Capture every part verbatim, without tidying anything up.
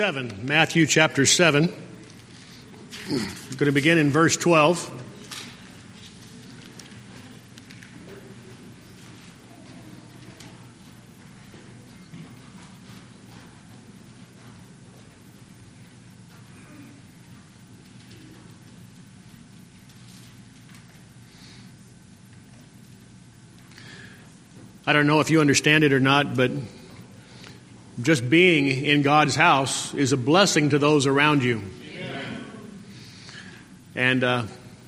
seven, Matthew chapter seven. I'm going to begin in verse twelve. I don't know if you understand it or not, but just being in God's house is a blessing to those around you. Amen. And uh,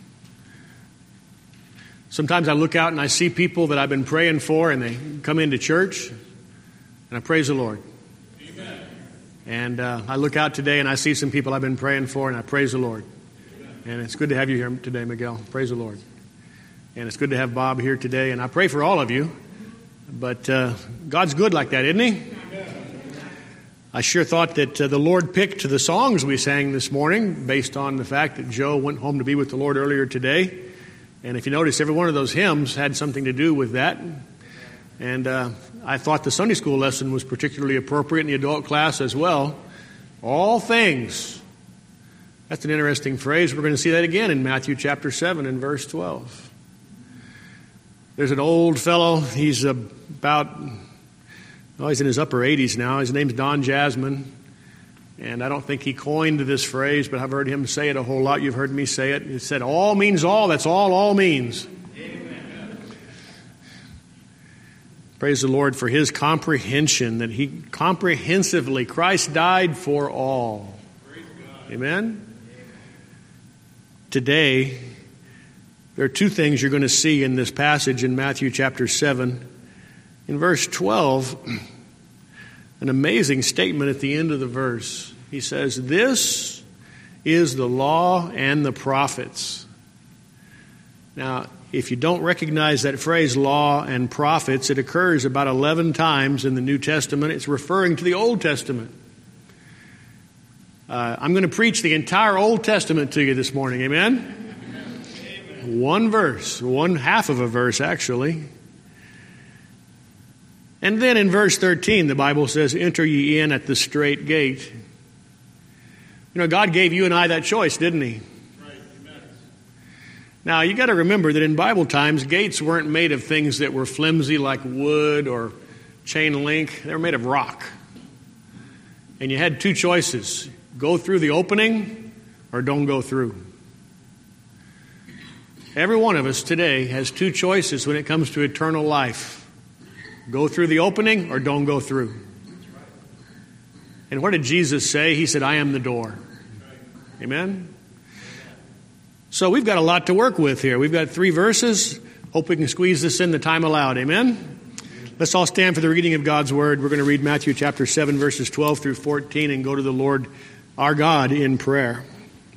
sometimes I look out and I see people that I've been praying for, and they come into church, and I praise the Lord. Amen. And uh, I look out today and I see some people I've been praying for, and I praise the Lord. Amen. And it's good to have you here today, Miguel. Praise the Lord. And it's good to have Bob here today, and I pray for all of you. But uh, God's good like that, isn't He? Amen. I sure thought that uh, the Lord picked the songs we sang this morning based on the fact that Joe went home to be with the Lord earlier today. And if you notice, every one of those hymns had something to do with that. And uh, I thought the Sunday school lesson was particularly appropriate in the adult class as well. All things. That's an interesting phrase. We're going to see that again in Matthew chapter seven and verse twelve. There's an old fellow. He's about... Well, he's in his upper eighties now. His name's Don Jasmine. And I don't think he coined this phrase, but I've heard him say it a whole lot. You've heard me say it. He said, all means all. That's all all means. Amen. Praise the Lord for His comprehension, that He comprehensively, Christ died for all. Praise God. Amen? Amen. Today, there are two things you're going to see in this passage in Matthew chapter seven. In verse twelve, an amazing statement at the end of the verse. He says, this is the law and the prophets. Now, if you don't recognize that phrase, law and prophets, it occurs about eleven times in the New Testament. It's referring to the Old Testament. Uh, I'm going to preach the entire Old Testament to you this morning. Amen? Amen. One verse, one half of a verse, actually. And then in verse thirteen, the Bible says, enter ye in at the strait gate. You know, God gave you and I that choice, didn't He? Right. Amen. Now, you got to remember that in Bible times, gates weren't made of things that were flimsy like wood or chain link. They were made of rock. And you had two choices. Go through the opening or don't go through. Every one of us today has two choices when it comes to eternal life. Go through the opening or don't go through. And what did Jesus say? He said, I am the door. Amen? So we've got a lot to work with here. We've got three verses. Hope we can squeeze this in the time allowed. Amen? Let's all stand for the reading of God's Word. We're going to read Matthew chapter seven, verses twelve through fourteen, and go to the Lord our God in prayer.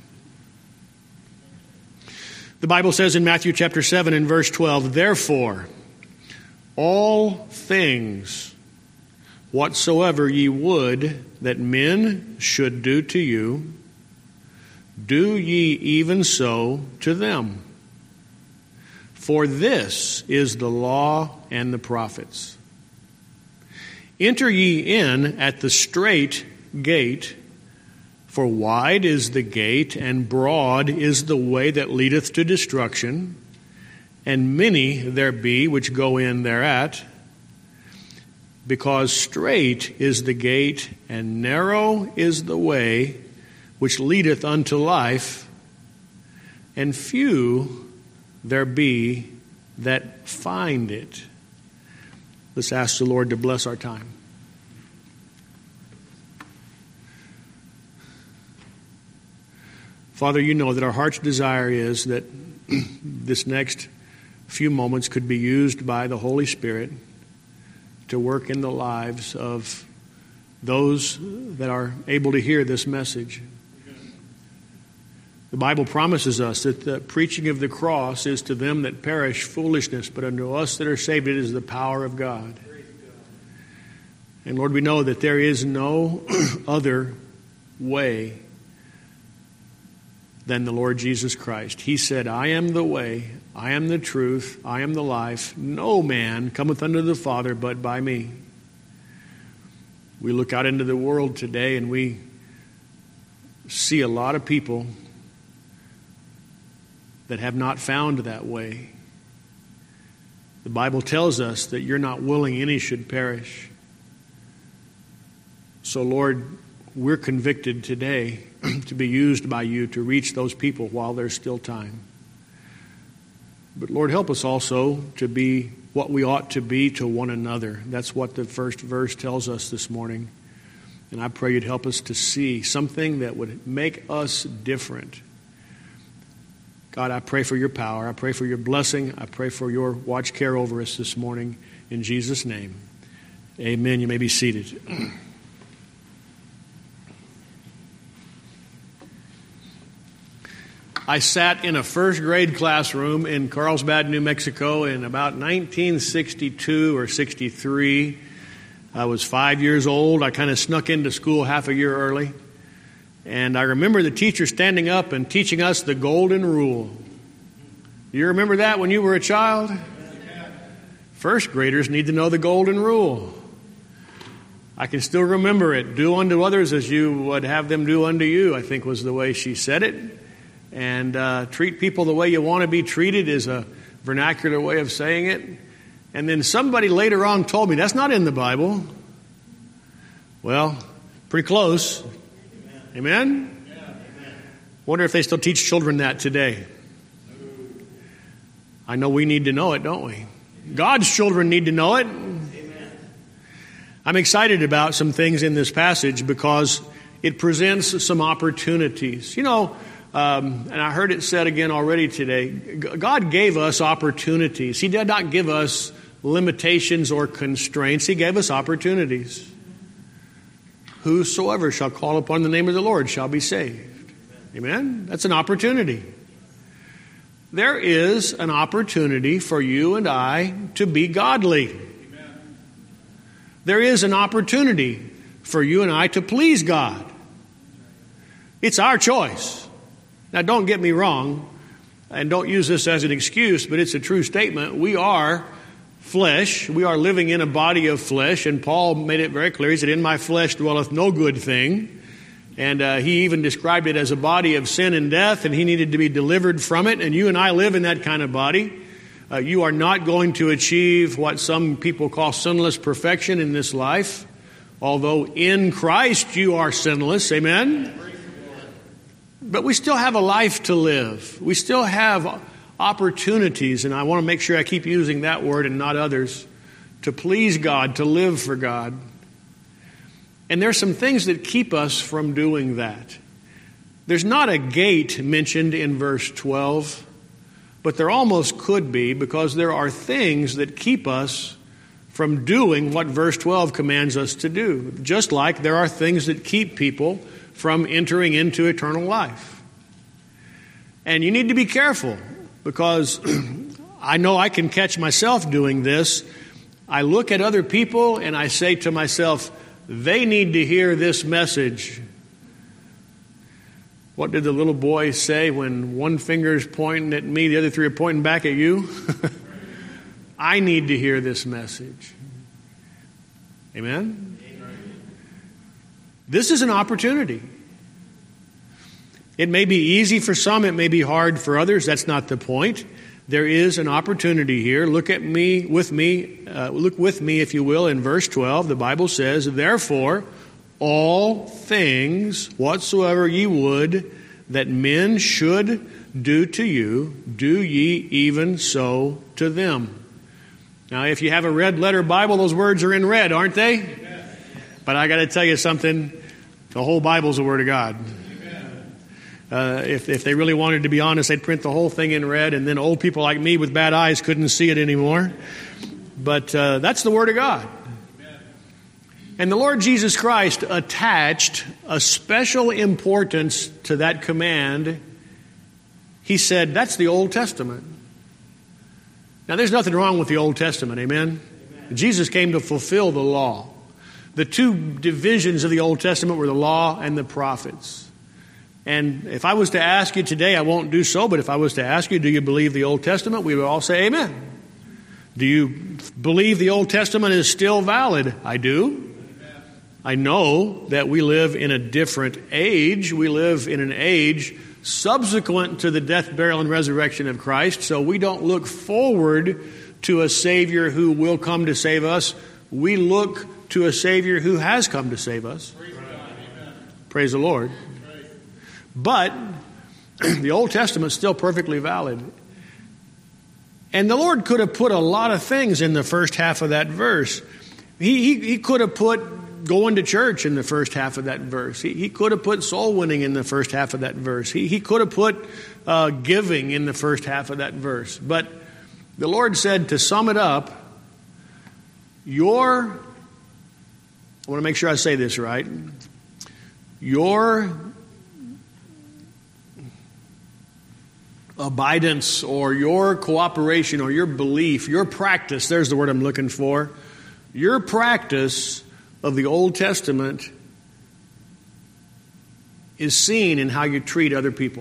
The Bible says in Matthew chapter seven and verse twelve, therefore, all things whatsoever ye would that men should do to you, do ye even so to them. For this is the law and the prophets. Enter ye in at the strait gate, for wide is the gate, and broad is the way that leadeth to destruction, and many there be which go in thereat, because strait is the gate, and narrow is the way which leadeth unto life, and few there be that find it. Let's ask the Lord to bless our time. Father, you know that our heart's desire is that this next few moments could be used by the Holy Spirit to work in the lives of those that are able to hear this message. The Bible promises us that the preaching of the cross is to them that perish foolishness, but unto us that are saved it is the power of God. And Lord, we know that there is no other way than the Lord Jesus Christ. He said, I am the way, I am the truth, I am the life. No man cometh unto the Father but by me. We look out into the world today and we see a lot of people that have not found that way. The Bible tells us that you're not willing any should perish. So, Lord, we're convicted today to be used by you to reach those people while there's still time. But, Lord, help us also to be what we ought to be to one another. That's what the first verse tells us this morning. And I pray you'd help us to see something that would make us different. God, I pray for your power. I pray for your blessing. I pray for your watch care over us this morning. In Jesus' name, amen. You may be seated. I sat in a first grade classroom in Carlsbad, New Mexico in about nineteen sixty-two or sixty-three. I was five years old. I kind of snuck into school half a year early. And I remember the teacher standing up and teaching us the golden rule. You remember that when you were a child? First graders need to know the golden rule. I can still remember it. Do unto others as you would have them do unto you, I think was the way she said it. And uh, treat people the way you want to be treated is a vernacular way of saying it. And then somebody later on told me, that's not in the Bible. Well, pretty close. Amen? Yeah. Wonder if they still teach children that today. I know we need to know it, don't we? God's children need to know it. Amen. I'm excited about some things in this passage because it presents some opportunities. You know, um, and I heard it said again already today, God gave us opportunities. He did not give us limitations or constraints. He gave us opportunities. Whosoever shall call upon the name of the Lord shall be saved. Amen? That's an opportunity. There is an opportunity for you and I to be godly. Amen. There is an opportunity for you and I to please God. It's our choice. Now, don't get me wrong, and don't use this as an excuse, but it's a true statement. We are flesh. We are living in a body of flesh, and Paul made it very clear. He said, in my flesh dwelleth no good thing. And uh, he even described it as a body of sin and death, and he needed to be delivered from it. And you and I live in that kind of body. Uh, you are not going to achieve what some people call sinless perfection in this life, although in Christ you are sinless. Amen? But we still have a life to live. We still have opportunities, and I want to make sure I keep using that word and not others, to please God, to live for God. And there's some things that keep us from doing that. There's not a gate mentioned in verse twelve, but there almost could be, because there are things that keep us from doing what verse twelve commands us to do. Just like there are things that keep people from entering into eternal life. And you need to be careful, because I know I can catch myself doing this. I look at other people and I say to myself, they need to hear this message. What did the little boy say when one finger is pointing at me, the other three are pointing back at you? I need to hear this message. Amen? Amen? This is an opportunity. It may be easy for some, it may be hard for others. That's not the point. There is an opportunity here. Look at me, with me, uh, look with me, if you will, in verse twelve. The Bible says, therefore, all things whatsoever ye would that men should do to you, do ye even so to them. Now, if you have a red letter Bible, those words are in red, aren't they? Amen. But I got to tell you something. The whole Bible's the Word of God. Uh, if, if they really wanted to be honest, they'd print the whole thing in red, and then old people like me with bad eyes couldn't see it anymore. But uh, that's the Word of God. And the Lord Jesus Christ attached a special importance to that command. He said, that's the Old Testament. Now, there's nothing wrong with the Old Testament, amen? Amen. Jesus came to fulfill the law. The two divisions of the Old Testament were the law and the prophets. And if I was to ask you today, I won't do so, but if I was to ask you, do you believe the Old Testament? We would all say amen. Do you believe the Old Testament is still valid? I do. I know that we live in a different age. We live in an age subsequent to the death, burial, and resurrection of Christ. So we don't look forward to a Savior who will come to save us. We look to a Savior who has come to save us. Praise, Praise the Lord. But the Old Testament is still perfectly valid. And the Lord could have put a lot of things in the first half of that verse. He, he, he could have put going to church in the first half of that verse. He, he could have put soul winning in the first half of that verse. He, he could have put uh, giving in the first half of that verse. But the Lord said, to sum it up, your, I want to make sure I say this right, your abidance or your cooperation or your belief, your practice, there's the word I'm looking for, your practice of the Old Testament is seen in how you treat other people.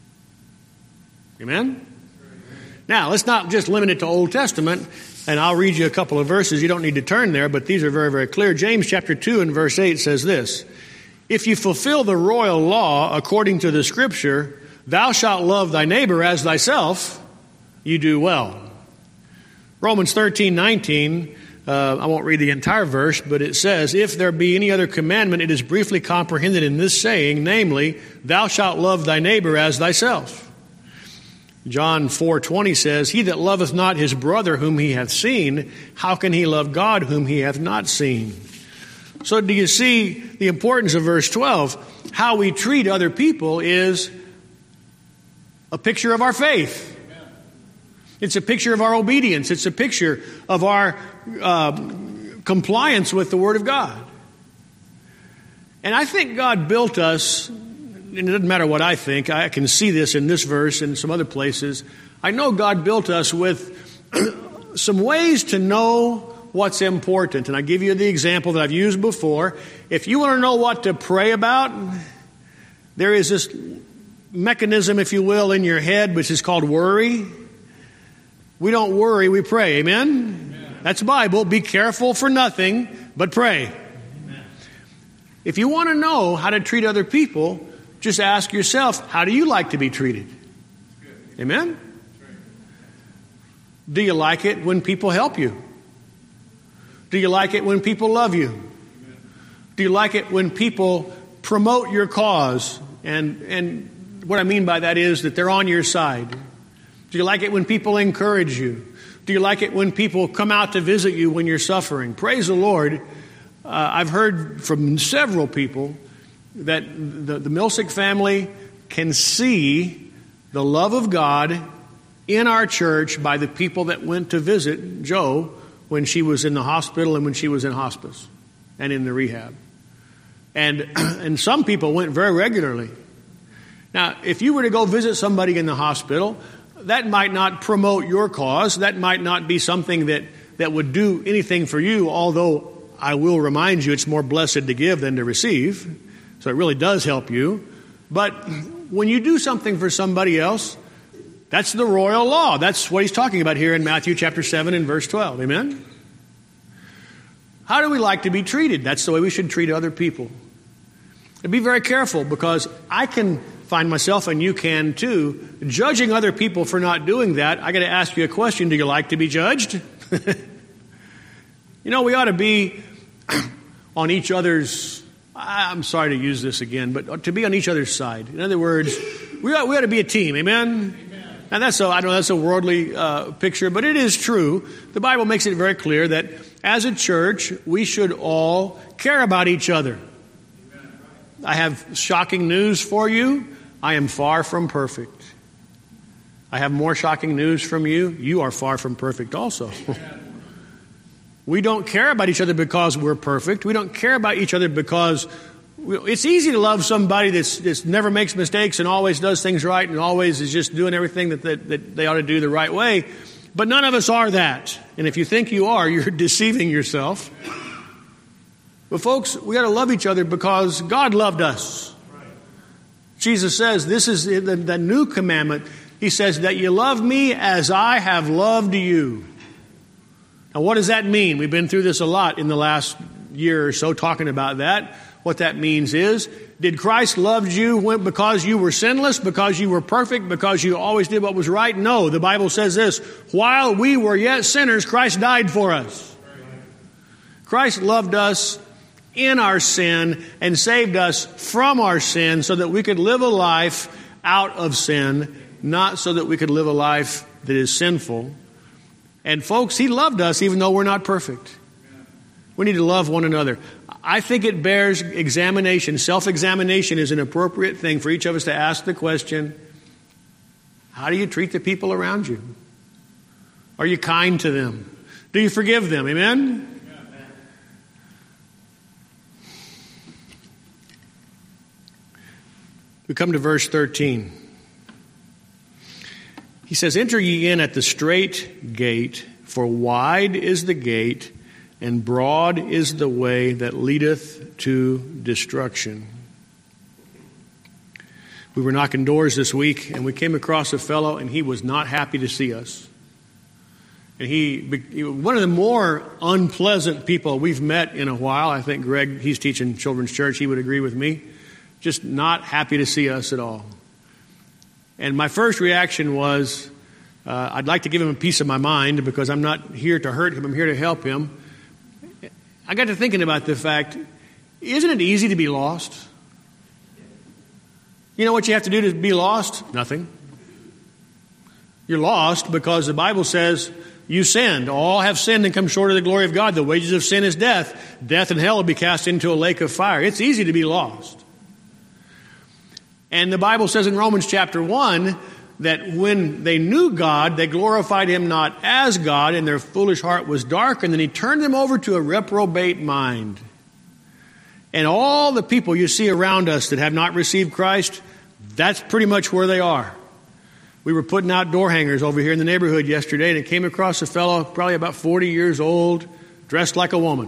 Amen? Now, let's not just limit it to Old Testament, and I'll read you a couple of verses. You don't need to turn there, but these are very, very clear. James chapter two and verse eight says this, if you fulfill the royal law according to the Scripture, thou shalt love thy neighbor as thyself, you do well. Romans thirteen nineteen, uh, I won't read the entire verse, but it says, if there be any other commandment, it is briefly comprehended in this saying, namely, thou shalt love thy neighbor as thyself. John four twenty says, he that loveth not his brother whom he hath seen, how can he love God whom he hath not seen? So do you see the importance of verse twelve? How we treat other people is a picture of our faith. It's a picture of our obedience. It's a picture of our uh, compliance with the Word of God. And I think God built us, and it doesn't matter what I think, I can see this in this verse and some other places. I know God built us with some ways to know what's important. And I give you the example that I've used before. If you want to know what to pray about, there is this mechanism, if you will, in your head, which is called worry. We don't worry, we pray. Amen? Amen. That's Bible. Be careful for nothing, but pray. Amen. If you want to know how to treat other people, just ask yourself, how do you like to be treated? Amen? Do you like it when people help you? Do you like it when people love you? Do you like it when people promote your cause? And, and what I mean by that is that they're on your side. Do you like it when people encourage you? Do you like it when people come out to visit you when you're suffering? Praise the Lord. Uh, I've heard from several people that the, the Milsick family can see the love of God in our church by the people that went to visit Joe when she was in the hospital and when she was in hospice and in the rehab. And, and some people went very regularly. Now, if you were to go visit somebody in the hospital, that might not promote your cause. That might not be something that, that would do anything for you, although I will remind you it's more blessed to give than to receive. So it really does help you. But when you do something for somebody else, that's the royal law. That's what he's talking about here in Matthew chapter seven and verse twelve. Amen? How do we like to be treated? That's the way we should treat other people. And be very careful, because I can find myself, and you can too, judging other people for not doing that. I got to ask you a question. Do you like to be judged? You know, we ought to be on each other's, I'm sorry to use this again, but to be on each other's side. In other words, we ought, we ought to be a team. Amen? Amen. And that's a, I know that's a worldly uh, picture, but it is true. The Bible makes it very clear that as a church, we should all care about each other. I have shocking news for you. I am far from perfect. I have more shocking news from you. You are far from perfect also. We don't care about each other because we're perfect. We don't care about each other because we, it's easy to love somebody that's, that's never makes mistakes and always does things right and always is just doing everything that, that, that they ought to do the right way. But none of us are that. And if you think you are, you're deceiving yourself. But folks, we got to love each other because God loved us. Jesus says, this is the, the new commandment. He says that you love me as I have loved you. Now, what does that mean? We've been through this a lot in the last year or so talking about that. What that means is, did Christ love you because you were sinless, because you were perfect, because you always did what was right? No, the Bible says this, while we were yet sinners, Christ died for us. Christ loved us in our sin and saved us from our sin so that we could live a life out of sin, not so that we could live a life that is sinful. And folks, He loved us even though we're not perfect. We need to love one another. I think it bears examination. Self-examination is an appropriate thing for each of us to ask the question, how do you treat the people around you? Are you kind to them? Do you forgive them? Amen? We come to verse thirteen. He says, enter ye in at the strait gate, for wide is the gate, and broad is the way that leadeth to destruction. We were knocking doors this week, and we came across a fellow, and he was not happy to see us. And he, one of the more unpleasant people we've met in a while. I think Greg, he's teaching children's church, he would agree with me. Just not happy to see us at all. And my first reaction was, uh, I'd like to give him a piece of my mind because I'm not here to hurt him, I'm here to help him. I got to thinking about the fact, isn't it easy to be lost? You know what you have to do to be lost? Nothing. You're lost because the Bible says you sinned. All have sinned and come short of the glory of God. The wages of sin is death. Death and hell will be cast into a lake of fire. It's easy to be lost. And the Bible says in Romans chapter one that when they knew God, they glorified Him not as God, and their foolish heart was darkened, and He turned them over to a reprobate mind. And all the people you see around us that have not received Christ, that's pretty much where they are. We were putting out door hangers over here in the neighborhood yesterday, and it came across a fellow probably about forty years old, dressed like a woman.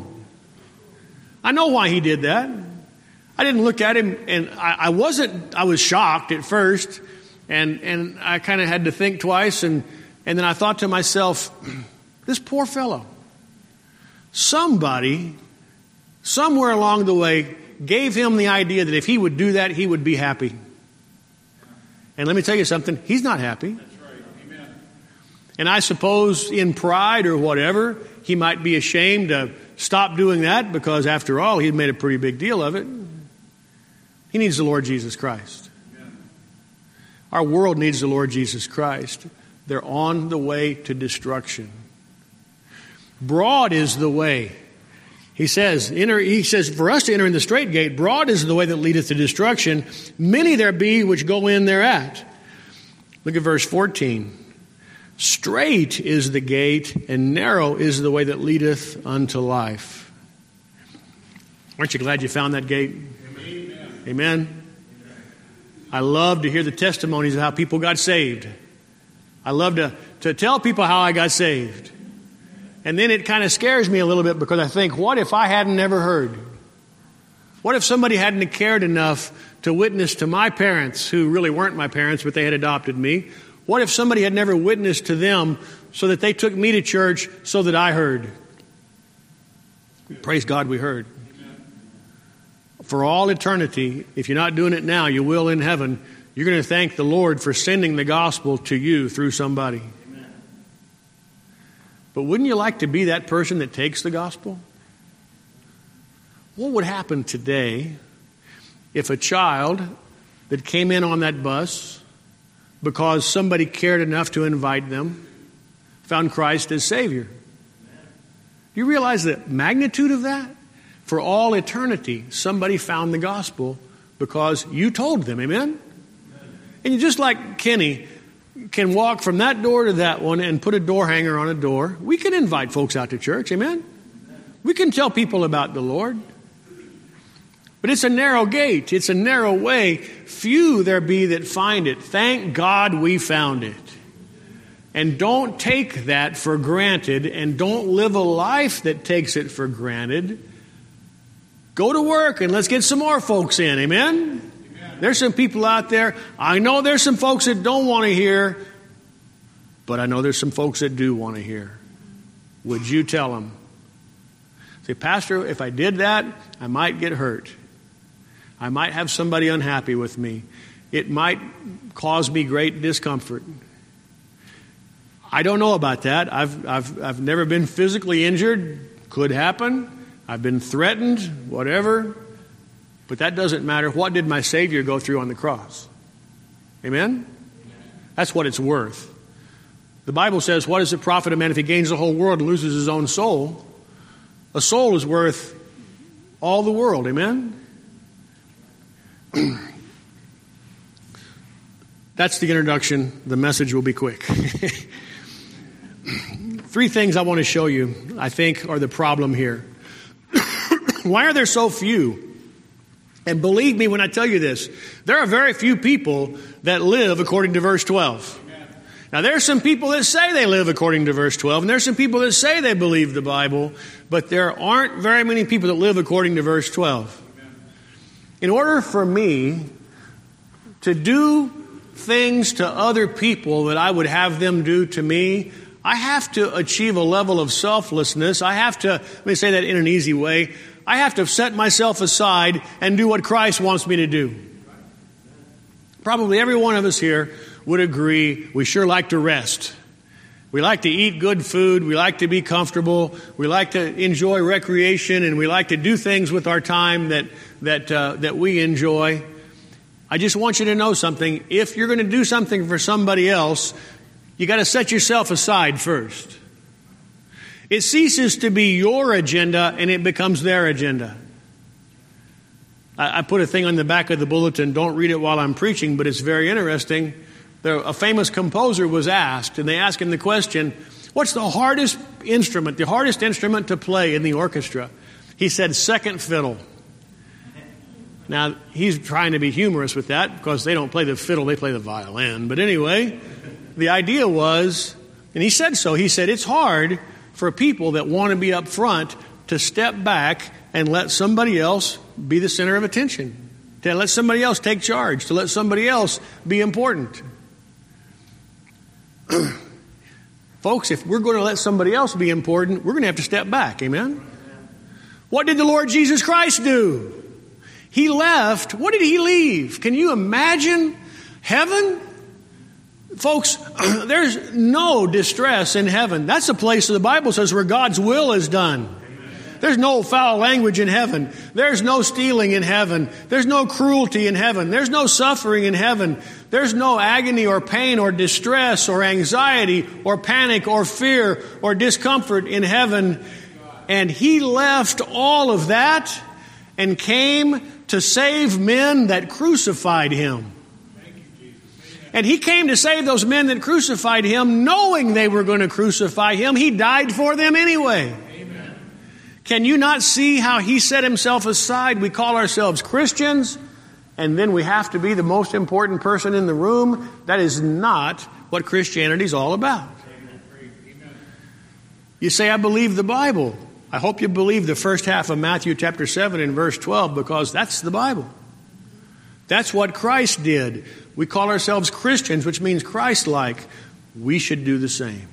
I know why he did that. I didn't look at him, and I, I wasn't, I was shocked at first, and, and I kind of had to think twice, and, and then I thought to myself, this poor fellow, somebody, somewhere along the way, gave him the idea that if he would do that, he would be happy. And let me tell you something, he's not happy. That's right. Amen. And I suppose in pride or whatever, he might be ashamed to stop doing that because after all, he'd made a pretty big deal of it. He needs the Lord Jesus Christ. Amen. Our world needs the Lord Jesus Christ. They're on the way to destruction. Broad is the way. He says, enter, he says, for us to enter in the strait gate, broad is the way that leadeth to destruction. Many there be which go in thereat. Look at verse fourteen. Strait is the gate, and narrow is the way that leadeth unto life. Aren't you glad you found that gate? Amen. Amen. I love to hear the testimonies of how people got saved. I love to, to tell people how I got saved. And then it kind of scares me a little bit because I think, what if I hadn't ever heard? What if somebody hadn't cared enough to witness to my parents, who really weren't my parents, but they had adopted me? What if somebody had never witnessed to them so that they took me to church so that I heard? Praise God, we heard. For all eternity, if you're not doing it now, you will in heaven. You're going to thank the Lord for sending the gospel to you through somebody. Amen. But wouldn't you like to be that person that takes the gospel? What would happen today if a child that came in on that bus because somebody cared enough to invite them found Christ as Savior? Do you realize the magnitude of that? For all eternity, somebody found the gospel because you told them. Amen? And just like Kenny can walk from that door to that one and put a door hanger on a door, we can invite folks out to church. Amen? We can tell people about the Lord. But it's a narrow gate. It's a narrow way. Few there be that find it. Thank God we found it. And don't take that for granted, and don't live a life that takes it for granted. Go to work and let's get some more folks in. Amen? Amen. There's some people out there. I know there's some folks that don't want to hear, but I know there's some folks that do want to hear. Would you tell them? Say, Pastor, if I did that, I might get hurt. I might have somebody unhappy with me. It might cause me great discomfort. I don't know about that. I've, I've, I've never been physically injured. Could happen. I've been threatened, whatever. But that doesn't matter. What did my Savior go through on the cross? Amen? That's what it's worth. The Bible says, what does it profit a man if he gains the whole world and loses his own soul? A soul is worth all the world. Amen? That's the introduction. The message will be quick. Three things I want to show you, I think, are the problem here. Why are there so few? And believe me when I tell you this, there are very few people that live according to verse twelve. Now, there are some people that say they live according to verse twelve, and there are some people that say they believe the Bible, but there aren't very many people that live according to verse twelve. In order for me to do things to other people that I would have them do to me, I have to achieve a level of selflessness. I have to, let me say that in an easy way, I have to set myself aside and do what Christ wants me to do. Probably every one of us here would agree we sure like to rest. We like to eat good food. We like to be comfortable. We like to enjoy recreation, and we like to do things with our time that that uh, that we enjoy. I just want you to know something. If you're going to do something for somebody else, you got to set yourself aside first. It ceases to be your agenda, and it becomes their agenda. I, I put a thing on the back of the bulletin. Don't read it while I'm preaching, but it's very interesting. There, a famous composer was asked, and they asked him the question, what's the hardest instrument, the hardest instrument to play in the orchestra? He said, second fiddle. Now, he's trying to be humorous with that because they don't play the fiddle, they play the violin. But anyway, the idea was, and he said so, he said, it's hard for people that want to be up front to step back and let somebody else be the center of attention, to let somebody else take charge, to let somebody else be important. Folks, if we're going to let somebody else be important, we're going to have to step back. Amen? What did the Lord Jesus Christ do? He left. What did he leave? Can you imagine heaven? Folks, there's no distress in heaven. That's the place the Bible says where God's will is done. There's no foul language in heaven. There's no stealing in heaven. There's no cruelty in heaven. There's no suffering in heaven. There's no agony or pain or distress or anxiety or panic or fear or discomfort in heaven. And he left all of that and came to save men that crucified him. And he came to save those men that crucified him, knowing they were going to crucify him. He died for them anyway. Can you not see how he set himself aside? We call ourselves Christians, and then we have to be the most important person in the room. That is not what Christianity is all about. You say, I believe the Bible. I hope you believe the first half of Matthew chapter seven and verse twelve, because that's the Bible. That's what Christ did. We call ourselves Christians, which means Christ-like. We should do the same.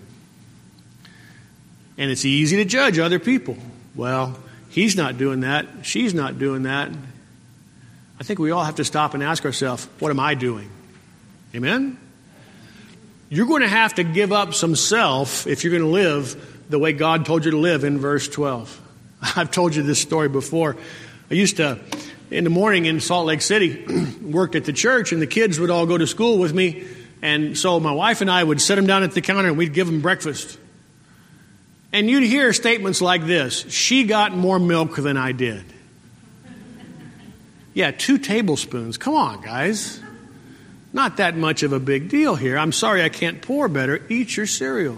And it's easy to judge other people. Well, he's not doing that. She's not doing that. I think we all have to stop and ask ourselves, what am I doing? Amen? You're going to have to give up some self if you're going to live the way God told you to live in verse twelve. I've told you this story before. I used to, in the morning in Salt Lake City, worked at the church, and the kids would all go to school with me. And so my wife and I would sit them down at the counter, and we'd give them breakfast. And you'd hear statements like this: she got more milk than I did. Yeah, two tablespoons. Come on, guys. Not that much of a big deal here. I'm sorry I can't pour better. Eat your cereal.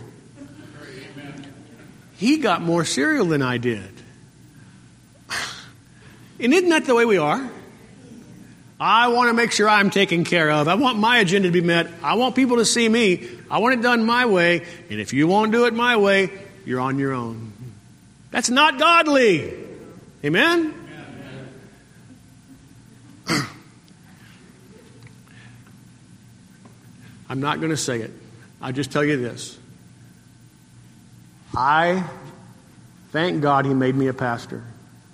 He got more cereal than I did. And isn't that the way we are? I want to make sure I'm taken care of. I want my agenda to be met. I want people to see me. I want it done my way. And if you won't do it my way, you're on your own. That's not godly. Amen? Amen. I'm not going to say it. I'll just tell you this. I Thank God He made me a pastor.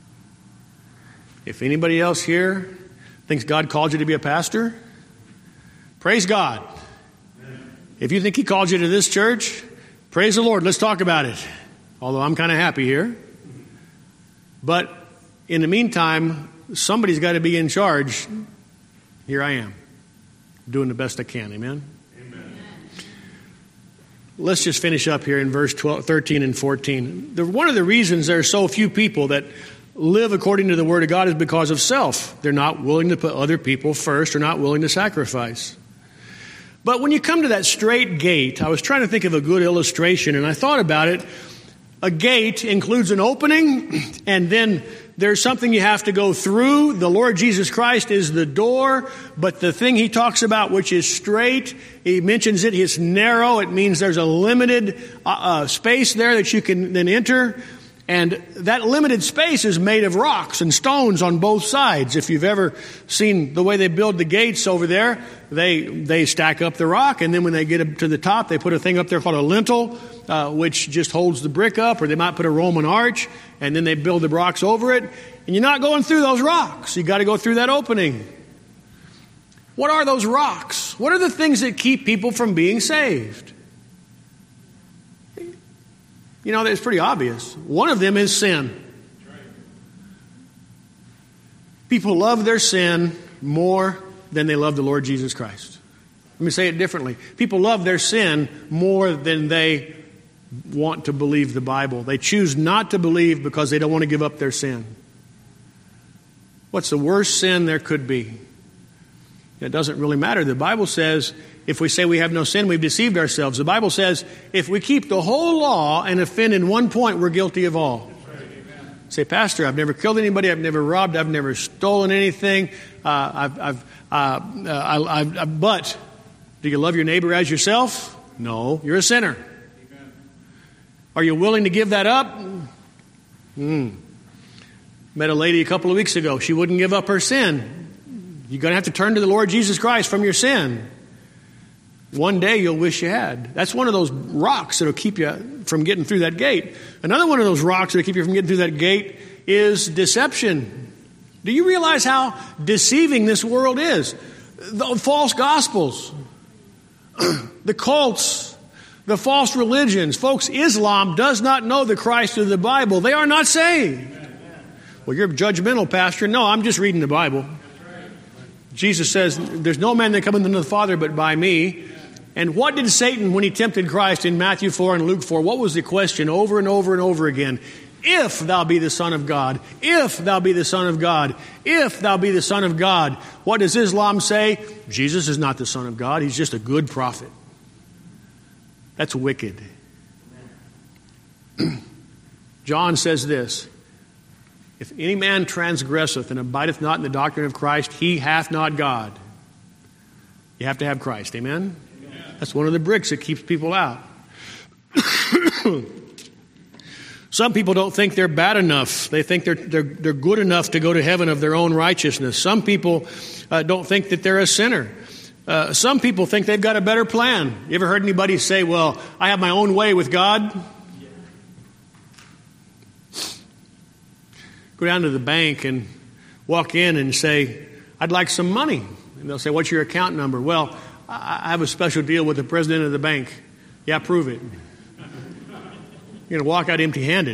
If anybody else here thinks God called you to be a pastor, praise God. If you think He called you to this church, praise the Lord. Let's talk about it. Although I'm kind of happy here. But in the meantime, somebody's got to be in charge. Here I am, doing the best I can. Amen? Amen. Let's just finish up here in verse twelve, thirteen and fourteen. The, one of the reasons there are so few people that live according to the Word of God is because of self. They're not willing to put other people first. They're not willing to sacrifice. But when you come to that straight gate, I was trying to think of a good illustration, and I thought about it. A gate includes an opening, and then there's something you have to go through. The Lord Jesus Christ is the door, but the thing He talks about, which is straight, He mentions it, it's narrow. It means there's a limited uh, uh, space there that you can then enter. And that limited space is made of rocks and stones on both sides. If you've ever seen the way they build the gates over there, they they stack up the rock, and then when they get up to the top, they put a thing up there called a lintel, uh, which just holds the brick up, or they might put a Roman arch, and then they build the rocks over it. And you're not going through those rocks. You got to go through that opening. What are those rocks? What are the things that keep people from being saved? You know, it's pretty obvious. One of them is sin. People love their sin more than they love the Lord Jesus Christ. Let me say it differently. People love their sin more than they want to believe the Bible. They choose not to believe because they don't want to give up their sin. What's the worst sin there could be? It doesn't really matter. The Bible says if we say we have no sin, we've deceived ourselves. The Bible says if we keep the whole law and offend in one point, we're guilty of all. Say, Pastor, I've never killed anybody. I've never robbed. I've never stolen anything. Uh, I've, I've, uh, uh, I, I've, I, but do you love your neighbor as yourself? No, you're a sinner. Amen. Are you willing to give that up? Hmm. Met a lady a couple of weeks ago. She wouldn't give up her sin. You're going to have to turn to the Lord Jesus Christ from your sin. One day you'll wish you had. That's one of those rocks that will keep you from getting through that gate. Another one of those rocks that will keep you from getting through that gate is deception. Do you realize how deceiving this world is? The false gospels, the cults, the false religions. Folks, Islam does not know the Christ of the Bible. They are not saved. Well, you're judgmental, Pastor. No, I'm just reading the Bible. Jesus says, there's no man that cometh unto the Father but by me. And what did Satan, when he tempted Christ in Matthew four and Luke four, what was the question over and over and over again? If thou be the Son of God, if thou be the Son of God, if thou be the Son of God. What does Islam say? Jesus is not the Son of God. He's just a good prophet. That's wicked. John says this, if any man transgresseth and abideth not in the doctrine of Christ, he hath not God. You have to have Christ. Amen? Amen. That's one of the bricks that keeps people out. Some people don't think they're bad enough. They think they're, they're, they're good enough to go to heaven of their own righteousness. Some people uh, don't think that they're a sinner. Uh, some people think they've got a better plan. You ever heard anybody say, well, I have my own way with God? Go down to the bank and walk in and say, I'd like some money. And they'll say, what's your account number? Well, I have a special deal with the president of the bank. Yeah, prove it. You're going to walk out empty-handed.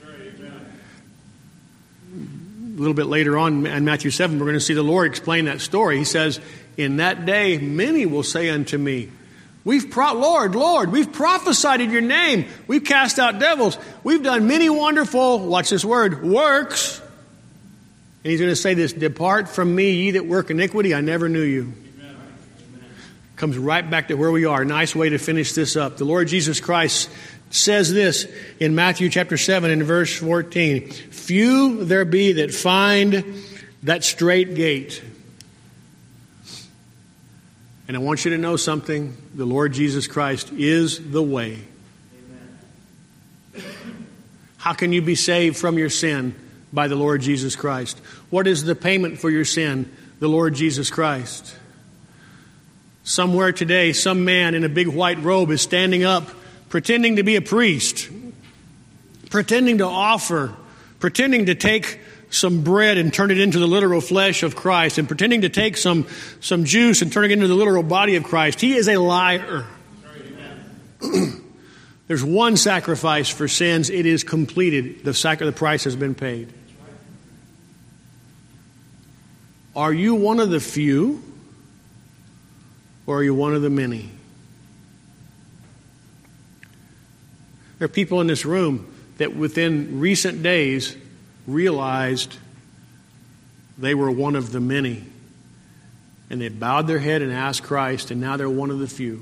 A little bit later on in Matthew seven, we're going to see the Lord explain that story. He says, in that day, many will say unto me, We've pro- Lord, Lord, we've prophesied in your name. We've cast out devils. We've done many wonderful, watch this word, works. And he's going to say this, depart from me, ye that work iniquity, I never knew you. Amen. Comes right back to where we are. Nice way to finish this up. The Lord Jesus Christ says this in Matthew chapter seven and verse fourteen. Few there be that find that straight gate. And I want you to know something. The Lord Jesus Christ is the way. Amen. How can you be saved from your sin? By the Lord Jesus Christ. What is the payment for your sin? The Lord Jesus Christ. Somewhere today, some man in a big white robe is standing up, pretending to be a priest, pretending to offer, pretending to take some bread and turn it into the literal flesh of Christ, and pretending to take some, some juice and turn it into the literal body of Christ, he is a liar. There's one sacrifice for sins. It is completed. The sac- the price has been paid. Are you one of the few, or are you one of the many? There are people in this room that within recent days realized they were one of the many. And they bowed their head and asked Christ, and now they're one of the few.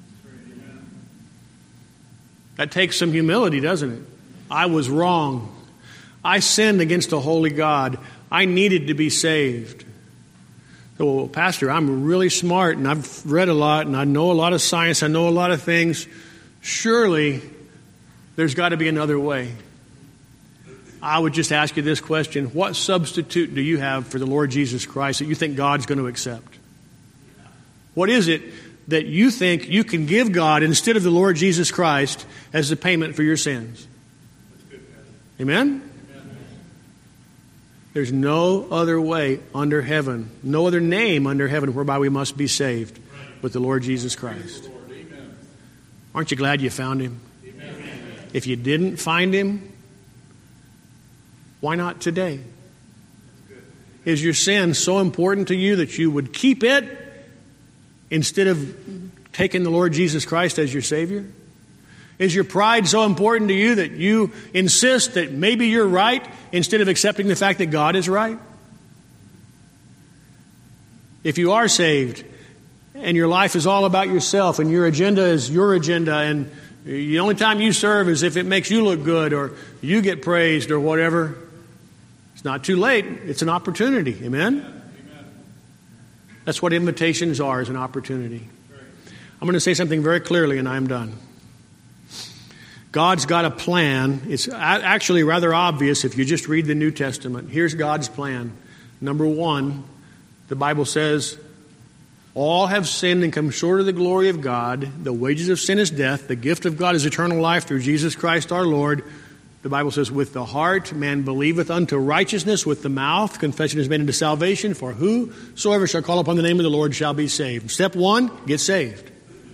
That takes some humility, doesn't it? I was wrong. I sinned against a holy God. I needed to be saved. So, well, Pastor, I'm really smart, and I've read a lot, and I know a lot of science, I know a lot of things. Surely, there's got to be another way. I would just ask you this question. What substitute do you have for the Lord Jesus Christ that you think God's going to accept? What is it that you think you can give God instead of the Lord Jesus Christ as the payment for your sins? Amen? There's no other way under heaven, no other name under heaven whereby we must be saved but the Lord Jesus Christ. Aren't you glad you found Him? If you didn't find Him, why not today? Is your sin so important to you that you would keep it instead of taking the Lord Jesus Christ as your Savior? Is your pride so important to you that you insist that maybe you're right instead of accepting the fact that God is right? If you are saved and your life is all about yourself and your agenda is your agenda, and the only time you serve is if it makes you look good or you get praised or whatever, it's not too late. It's an opportunity. Amen? Amen. That's what invitations are, is an opportunity. I'm going to say something very clearly and I'm done. God's got a plan. It's actually rather obvious if you just read the New Testament. Here's God's plan. Number one, the Bible says, all have sinned and come short of the glory of God. The wages of sin is death. The gift of God is eternal life through Jesus Christ our Lord. The Bible says, with the heart man believeth unto righteousness, with the mouth confession is made unto salvation, for whosoever shall call upon the name of the Lord shall be saved. Step one, get saved.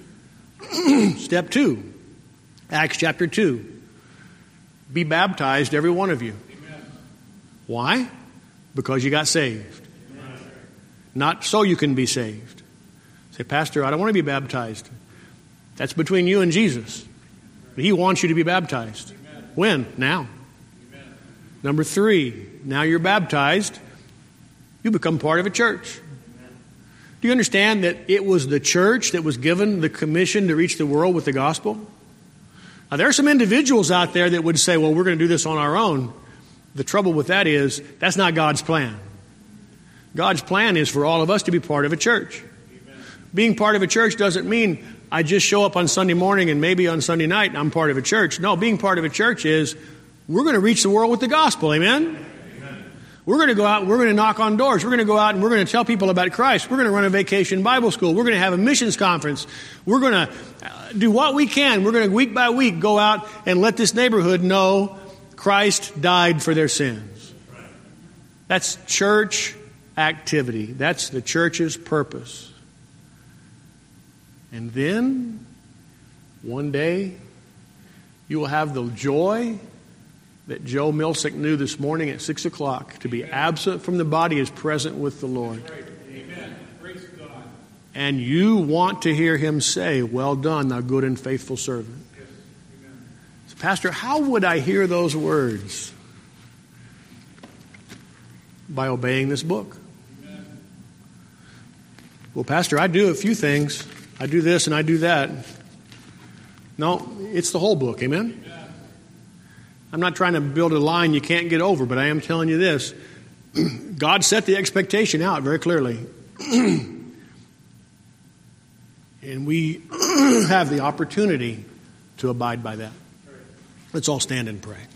Step two, Acts chapter two. Be baptized, every one of you. Amen. Why? Because you got saved. Amen. Not so you can be saved. Say, Pastor, I don't want to be baptized. That's between you and Jesus. But He wants you to be baptized. Amen. When? Now. Amen. Number three, now you're baptized, you become part of a church. Do you understand that it was the church that was given the commission to reach the world with the gospel? Now, there are some individuals out there that would say, well, we're going to do this on our own. The trouble with that is, that's not God's plan. God's plan is for all of us to be part of a church. Amen. Being part of a church doesn't mean I just show up on Sunday morning and maybe on Sunday night and I'm part of a church. No, being part of a church is we're going to reach the world with the gospel. Amen? We're going to go out and we're going to knock on doors. We're going to go out and we're going to tell people about Christ. We're going to run a vacation Bible school. We're going to have a missions conference. We're going to do what we can. We're going to, week by week, go out and let this neighborhood know Christ died for their sins. That's church activity. That's the church's purpose. And then, one day, you will have the joy that Joe Milsick knew this morning at six o'clock. To be absent from the body is present with the Lord. Amen. Praise God. And you want to hear Him say, well done, thou good and faithful servant. Yes. Amen. So, Pastor, how would I hear those words? By obeying this book. Amen. Well, Pastor, I do a few things. I do this and I do that. No, it's the whole book. Amen? Amen. I'm not trying to build a line you can't get over, but I am telling you this. God set the expectation out very clearly. And we have the opportunity to abide by that. Let's all stand and pray.